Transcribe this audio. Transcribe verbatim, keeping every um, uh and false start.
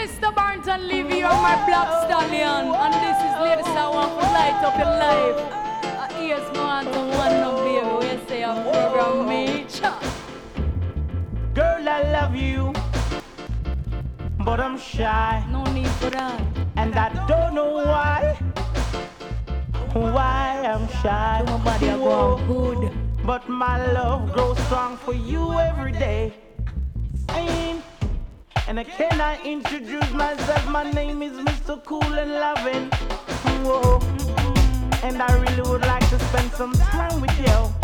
Mister Barrington Levy, you're my black stallion. And this is Ladies I want to light up your life. Uh, here's my anthem, one no baby. Where you say a program me. Cha. Girl, I love you, but I'm shy. No need for that. And I don't know why. Why I'm shy. Nobody a go good. But my love grows strong for you every day. Ain't. And I cannot introduce myself. My name is Mister Cool and Loving. Whoa. And I really would like to spend some time with you.